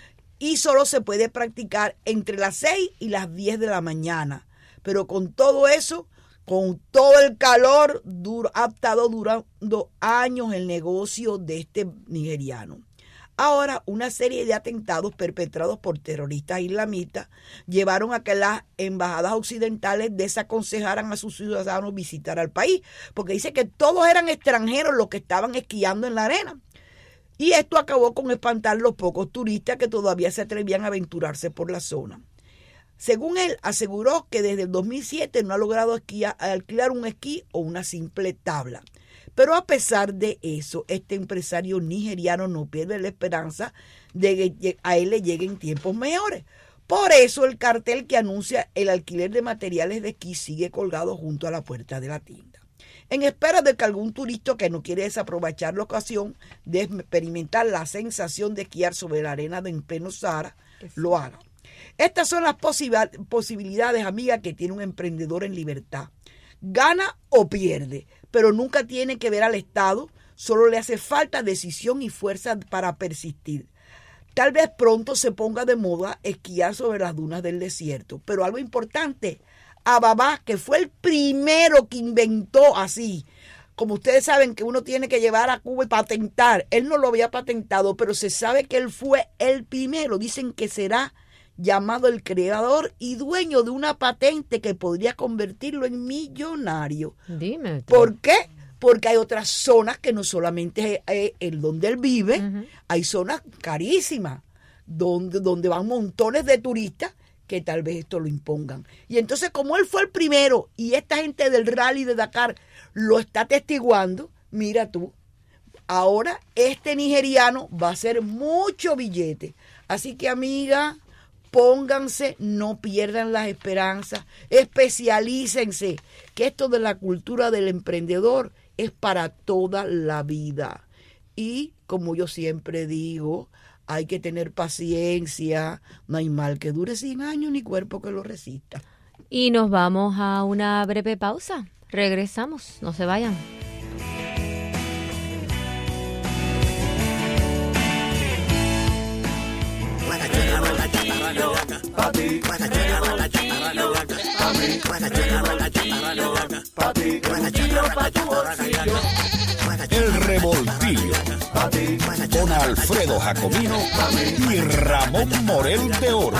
y solo se puede practicar entre las seis y las diez de la mañana. Pero con todo eso, con todo el calor, duro, ha estado durando años el negocio de este nigeriano. Ahora, una serie de atentados perpetrados por terroristas islamistas llevaron a que las embajadas occidentales desaconsejaran a sus ciudadanos visitar al país, porque dice que todos eran extranjeros los que estaban esquiando en la arena. Y esto acabó con espantar los pocos turistas que todavía se atrevían a aventurarse por la zona. Según él, aseguró que desde el dos mil siete no ha logrado esquiar, alquilar un esquí o una simple tabla. Pero a pesar de eso, este empresario nigeriano no pierde la esperanza de que a él le lleguen tiempos mejores, Por eso el cartel que anuncia el alquiler de materiales de esquí sigue colgado junto a la puerta de la tienda, en espera de que algún turista que no quiere desaprovechar la ocasión de experimentar la sensación de esquiar sobre la arena de en pleno Sahara, lo haga. Estas son las posibilidades, amiga, que tiene un emprendedor en libertad. Gana o pierde, pero nunca tiene que ver al Estado, solo le hace falta decisión y fuerza para persistir. Tal vez pronto se ponga de moda esquiar sobre las dunas del desierto, pero algo importante, Ababa, que fue el primero que inventó así, como ustedes saben que uno tiene que llevar a Cuba y patentar, él no lo había patentado, pero se sabe que él fue el primero, dicen que será llamado el creador y dueño de una patente que podría convertirlo en millonario. Dime. ¿Por qué? Porque hay otras zonas que no solamente es el donde él vive, uh-huh. hay zonas carísimas, donde, donde van montones de turistas que tal vez esto lo impongan. Y entonces, como él fue el primero y esta gente del rally de Dakar lo está atestiguando, mira tú, ahora este nigeriano va a hacer mucho billete. Así que, amiga, pónganse, no pierdan las esperanzas, especialícense, que esto de la cultura del emprendedor es para toda la vida. Y como yo siempre digo, hay que tener paciencia, no hay mal que dure cien años ni cuerpo que lo resista. Y nos vamos a una breve pausa. Regresamos, no se vayan. El Revoltillo con Alfredo Jacomino y Ramón Morel de Oro.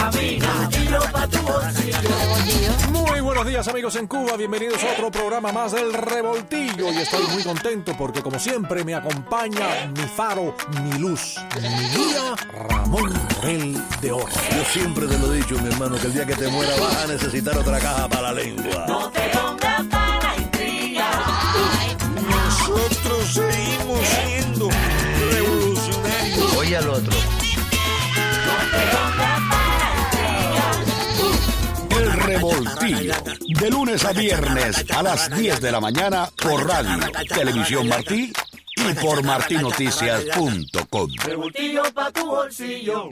Muy buenos días, amigos en Cuba, bienvenidos a otro programa más del Revoltillo, y estoy muy contento porque como siempre me acompaña mi faro, mi luz, mi guía, Ramón Morel de Oro. Yo siempre te lo he dicho, mi hermano, que el día que te muera vas a necesitar otra caja para la lengua. No te pongas para intriga. Nosotros seguimos siendo revolucionarios. Oye al otro. El Revoltillo, de lunes a viernes a las diez de la mañana por radio, Televisión Martí y por martí noticias punto com. Revoltillo pa' tu bolsillo.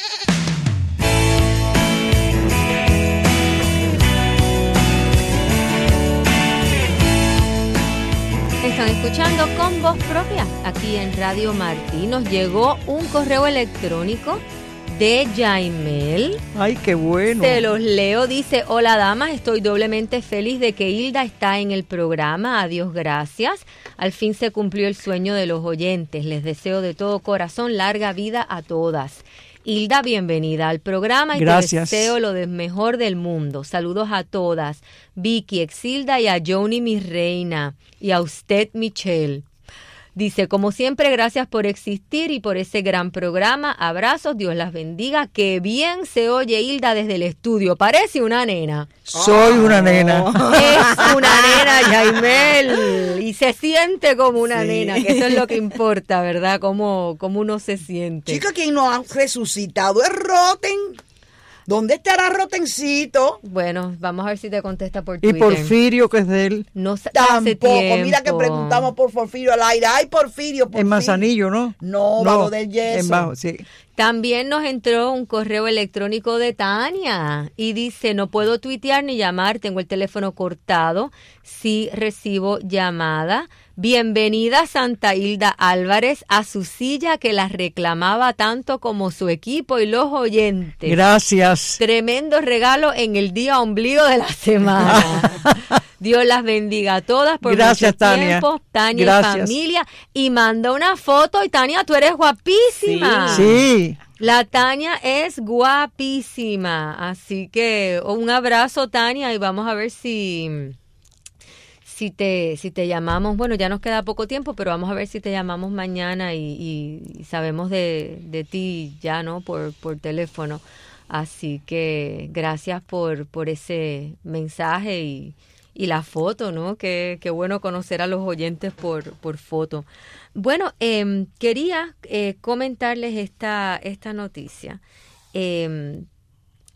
Están escuchando Con Voz Propia aquí en Radio Martí. Nos llegó un correo electrónico de Yaimel. Ay, qué bueno. Te los leo. Dice: hola damas, estoy doblemente feliz de que Hilda está en el programa. Adiós, gracias. Al fin se cumplió el sueño de los oyentes. Les deseo de todo corazón larga vida a todas. Hilda, bienvenida al programa y gracias. Te deseo lo de mejor del mundo. Saludos a todas. Vicky, Exilda y a Joni, mi reina. Y a usted, Michelle. Dice: como siempre, gracias por existir y por ese gran programa. Abrazos, Dios las bendiga. Qué bien se oye Hilda desde el estudio. Parece una nena. Soy oh. una nena. Es una nena, Yaimel. Y se siente como una sí. nena, que eso es lo que importa, ¿verdad? Cómo, cómo uno se siente. Chica, quien nos ha resucitado es Roten. ¿Dónde estará Rotencito? Bueno, vamos a ver si te contesta por Twitter. Y Porfirio, que es de él. No hace Tampoco. tiempo. Mira que preguntamos por Porfirio al aire. Ay, Porfirio, Porfirio. En Manzanillo, ¿no? No, bajo del yeso. En bajo, sí. También nos entró un correo electrónico de Tania y dice: no puedo tuitear ni llamar, tengo el teléfono cortado. Sí recibo llamada. Bienvenida Santa Hilda Álvarez a su silla que la reclamaba tanto como su equipo y los oyentes. Gracias. Tremendo regalo en el día ombligo de la semana. Dios las bendiga a todas por Gracias, mucho Tania. tiempo. Tania Gracias. y familia. Y manda una foto. Y Tania, tú eres guapísima. Sí. sí. La Tania es guapísima. Así que un abrazo, Tania, y vamos a ver si... Si te, si te llamamos, bueno, ya nos queda poco tiempo, pero vamos a ver si te llamamos mañana y, y sabemos de, de ti ya, ¿no? Por, por teléfono. Así que gracias por, por ese mensaje y, y la foto, ¿no? Qué, qué bueno conocer a los oyentes por, por foto. Bueno, eh, quería eh, comentarles esta, esta noticia. Eh,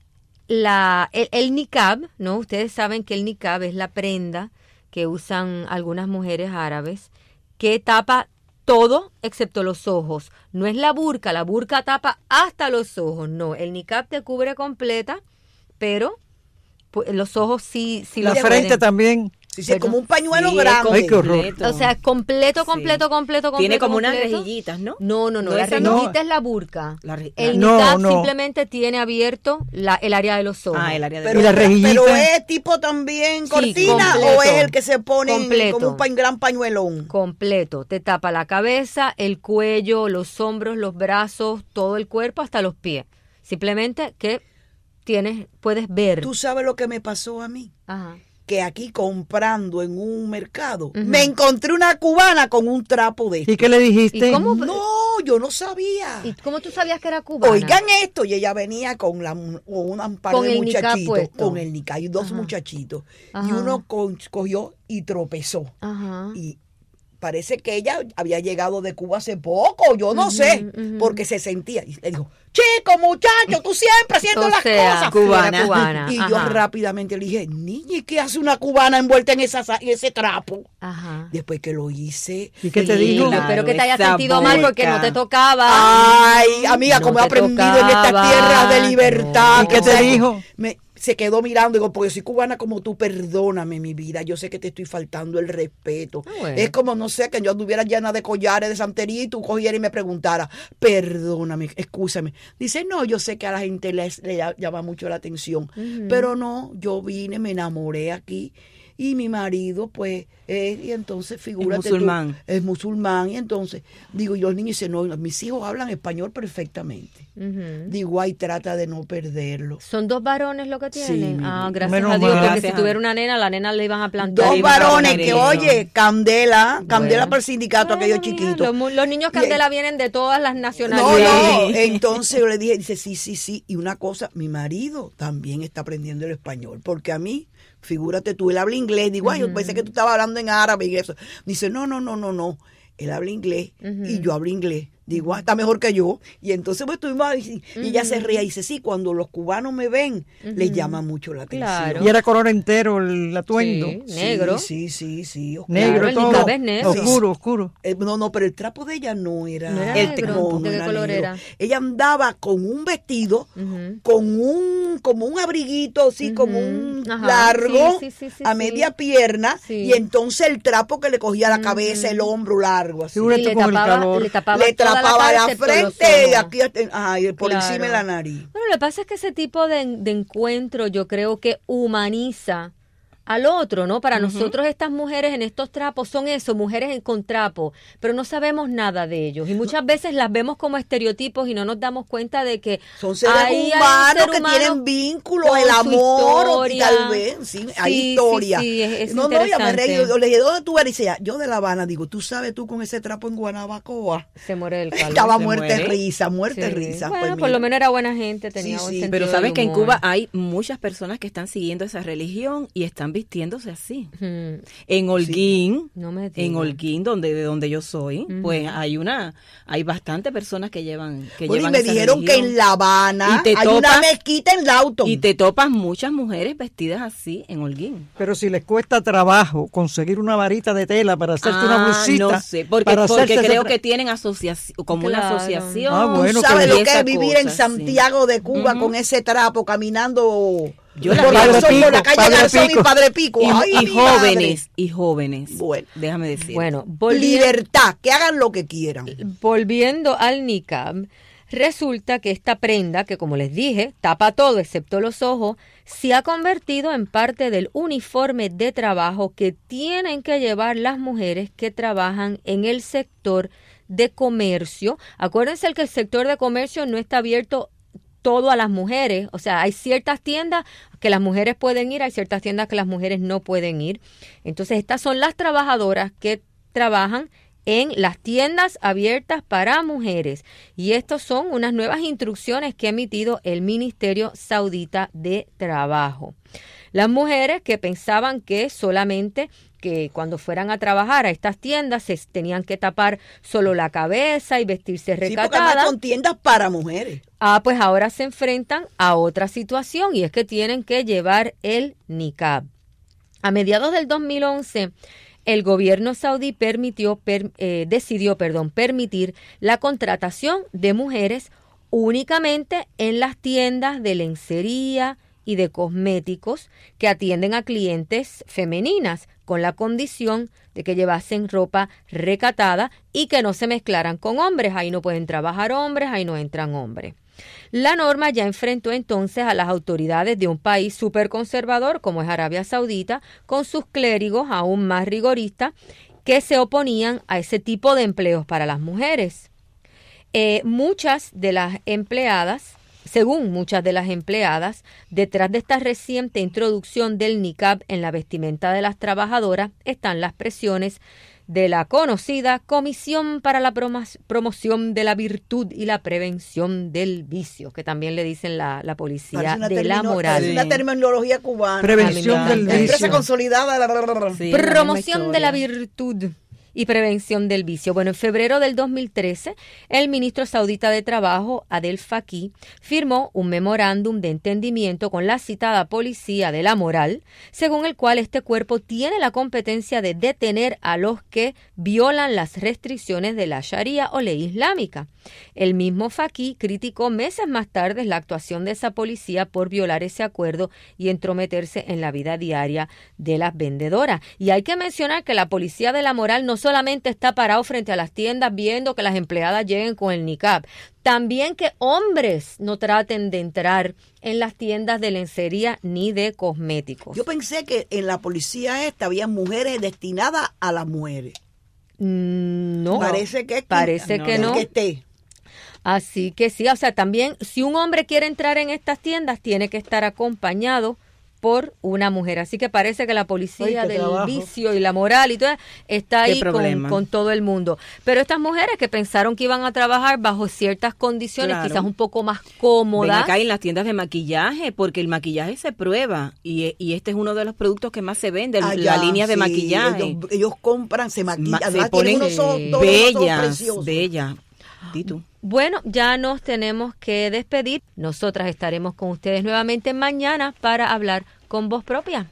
la, el, el niqab, ¿no? Ustedes saben que el niqab es la prenda que usan algunas mujeres árabes que tapa todo excepto los ojos. No es la burka, la burka tapa hasta los ojos, no. El niqab te cubre completa, pero pues, los ojos sí, sí la lo frente pueden. También. Sí, sí, como un pañuelo Sí, grande. Ay, qué horror. O sea, completo, completo, Sí. completo, completo. Tiene como unas completo. rejillitas, ¿no? No, no, no, No, la esa no. rejillita es la burka. La re- El No, niqab no. simplemente tiene abierto la, el área de los ojos. Ah, el área de Pero, ¿Y la rejillita? pero es tipo también Sí, cortina completo. o es el que se pone en- Completo. como un pa- gran pañuelón. Completo. Te tapa la cabeza, el cuello, los hombros, los brazos, todo el cuerpo hasta los pies. Simplemente que tienes, puedes ver. ¿Tú sabes lo que me pasó a mí? Ajá. Que aquí comprando en un mercado, Ujú. me encontré una cubana con un trapo de esto. ¿Y qué le dijiste? ¿Y cómo? No, yo no sabía. ¿Y cómo tú sabías que era cubana? Oigan esto, y ella venía con la con una par Con de el niqab muchachitos, puesto. con el niqab y dos Ajá. muchachitos. Y Ajá. uno con- cogió y tropezó. Ajá. Y parece que ella había llegado de Cuba hace poco, yo no Ujú, sé, ujú. porque se sentía. Y le dijo, chico, muchacho, tú siempre haciendo O las sea, cosas. cubana. era cubana. Y yo Ajá. rápidamente le dije, niña, ¿y qué hace una cubana envuelta en, esa, sa- en ese trapo? Ajá. Después que lo hice. ¿Y qué te sí, dijo? Yo espero que te hayas esa sentido mal porque no te boca. tocaba. Ay, amiga, No como he te aprendido en estas tocaba. tierras de libertad. ¿Y qué te o sea, dijo? Me, se quedó mirando y digo, porque yo soy cubana como tú, perdóname mi vida, yo sé que te estoy faltando el respeto. Ah, bueno. Es como, no sé, que yo anduviera llena de collares de santería y tú cogieras y me preguntaras, perdóname, excúsame. Dice, no, yo sé que a la gente les, le ll- llama mucho la atención, Ujú. pero no, yo vine, me enamoré aquí. Y mi marido, pues, eh, y entonces figúrate tú, musulmán. es musulmán. Y entonces, digo, y los niños dicen, no, mis hijos hablan español perfectamente. Ujú. Digo, ay, trata de no perderlo. ¿Son dos varones lo que Sí, tienen? mi ah, vida. gracias Menos a Dios, mal. porque Gracias si a- tuviera una nena, la nena le iban a plantar. Dos iban a varones poner que, eso. oye, Candela, Candela Bueno. para el sindicato, aquellos Bueno, mira, chiquitos. Los, mu- los niños Y- Candela vienen de todas las No, nacionalidades. no, entonces yo le dije, dice, sí, sí, sí. Y una cosa, mi marido también está aprendiendo el español, porque a mí, figúrate tú, él habla inglés. Digo, ay, yo pensé que tú estabas hablando en árabe y eso. Dice, no, no, no, no, no. Él habla inglés Ujú. y yo hablo inglés. Digo, ah, está mejor que yo. Y entonces pues estuvimos ahí, y ella se ría y dice, sí, cuando los cubanos me ven, les Ujú. llama mucho la atención. Claro. Y era color entero el atuendo. Sí, Sí, negro. Sí, sí, sí. oscuro. Negro Claro, el todo. niqab es negro. Oscuro, oscuro. Eh, no, no, pero el trapo de ella no era. No era el negro. no, ¿De no qué era color negro. era? Ella andaba con un vestido, Ujú. con un, como un abriguito, así, como Ujú. un Ajá. largo, Sí, sí, sí, sí, a sí. media pierna, Sí. y entonces el trapo que le cogía la cabeza, el hombro largo, así. Figúrate Y le con el tapaba, calor. le tapaba Le toda tapaba cara la, excepto los frente y ojos. aquí, ajá, y por Claro. encima de la nariz. Bueno, lo que pasa es que ese tipo de, de encuentro yo creo que humaniza al otro, ¿no? Para nosotros estas mujeres en estos trapos son eso, mujeres en- con trapo, pero no sabemos nada de ellos y muchas veces las vemos como estereotipos y no nos damos cuenta de que Son seres ahí hay un humanos ser que humano tienen vínculos, con el su amor, o historia. tal vez, sí, hay Sí, historia. sí, sí, es- es no, no, ya me interesante. reí, yo le dije, ¿dónde tú eres? Y dice, yo de La Habana, digo, tú sabes tú con ese trapo en Guanabacoa. se muere del calor. Estaba se muerte muere. risa, muerte Sí. risa. Bueno, pues por lo mira. menos era buena gente, tenía Sí, buen sí. sentido Pero del sabes que en humor. Cuba hay muchas personas que están siguiendo esa religión y están vistiéndose así. Ujú. En Holguín, No me en digas. Holguín, donde de donde yo soy, Ujú. pues hay una, hay bastante personas que llevan, que Bueno, y llevan me esa dijeron que religión. en La Habana Y te hay una topas- mezquita en Lawton. Y te topas muchas mujeres vestidas así en Holguín. Pero si les cuesta trabajo conseguir una varita de tela para hacerte Ah, una blusita. no sé, porque, para porque hacerse ese creo tra- que tienen asociación, como una Claro. asociación. Ah, bueno, ¿Tú sabes que- lo y que esa es vivir en cosa, sí. Santiago de Cuba Ujú. con ese trapo caminando Yo la por, vi. Garzón, Padre por la Pico, calle Padre Garzón Pico. y Padre Pico? Y, Ay, y mi madre. jóvenes, y jóvenes. Bueno. Déjame decir. Bueno, volviendo, Libertad, que hagan lo que quieran. volviendo al niqab, resulta que esta prenda, que como les dije, tapa todo excepto los ojos, se ha convertido en parte del uniforme de trabajo que tienen que llevar las mujeres que trabajan en el sector de comercio. Acuérdense que el sector de comercio no está abierto todo a las mujeres, o sea, hay ciertas tiendas que las mujeres pueden ir, hay ciertas tiendas que las mujeres no pueden ir. Entonces, estas son las trabajadoras que trabajan en las tiendas abiertas para mujeres. Y estas son unas nuevas instrucciones que ha emitido el Ministerio Saudita de Trabajo. Las mujeres que pensaban que solamente que cuando fueran a trabajar a estas tiendas se tenían que tapar solo la cabeza y vestirse Sí, porque recatada. además son tiendas para mujeres. Ah, pues ahora se enfrentan a otra situación y es que tienen que llevar el niqab. A mediados del dos mil once, el gobierno saudí permitió, per, eh, decidió perdón, permitir la contratación de mujeres únicamente en las tiendas de lencería y de cosméticos que atienden a clientes femeninas, con la condición de que llevasen ropa recatada y que no se mezclaran con hombres. Ahí no pueden trabajar hombres, ahí no entran hombres. La norma ya enfrentó entonces a las autoridades de un país súper conservador como es Arabia Saudita, con sus clérigos aún más rigoristas que se oponían a ese tipo de empleos para las mujeres. Eh, muchas de las empleadas, según muchas de las empleadas, detrás de esta reciente introducción del niqab en la vestimenta de las trabajadoras están las presiones de la conocida Comisión para la Promo- Promoción de la Virtud y la Prevención del Vicio, que también le dicen la, la policía de la termino- moral. Es una terminología cubana. Prevención del Empresa vicio. consolidada. la- la- la- la- Sí, Promoción la de la misma virtud y prevención del vicio. Bueno, en febrero del dos mil trece, el ministro saudita de Trabajo, Adel Faki, firmó un memorándum de entendimiento con la citada Policía de la Moral, según el cual este cuerpo tiene la competencia de detener a los que violan las restricciones de la Sharia o ley islámica. El mismo Faki criticó meses más tarde la actuación de esa policía por violar ese acuerdo y entrometerse en la vida diaria de las vendedoras. Y hay que mencionar que la Policía de la Moral no solamente está parado frente a las tiendas viendo que las empleadas lleguen con el niqab, también que hombres no traten de entrar en las tiendas de lencería ni de cosméticos. Yo pensé que en la policía esta había mujeres destinadas a las mujeres. No, Parece que, parece no, que no. que esté. Así que sí, o sea, también si un hombre quiere entrar en estas tiendas, tiene que estar acompañado por una mujer. Así que parece que la policía Ay, qué del trabajo. vicio y la moral y todo está Qué ahí con, problema. con todo el mundo. Pero estas mujeres que pensaron que iban a trabajar bajo ciertas condiciones, Claro. quizás un poco más Ven cómodas. acá en las tiendas de maquillaje, porque el maquillaje se prueba y, y este es uno de los productos que más se vende, el- Allá, la línea de sí, maquillaje. Ellos, ellos compran, se maquillan. Ma- se además ponen tienen unos ojos- todos los ojos bellas, preciosos. bellas. Di tú. Bueno, ya nos tenemos que despedir. Nosotras estaremos con ustedes nuevamente mañana para hablar con voz propia.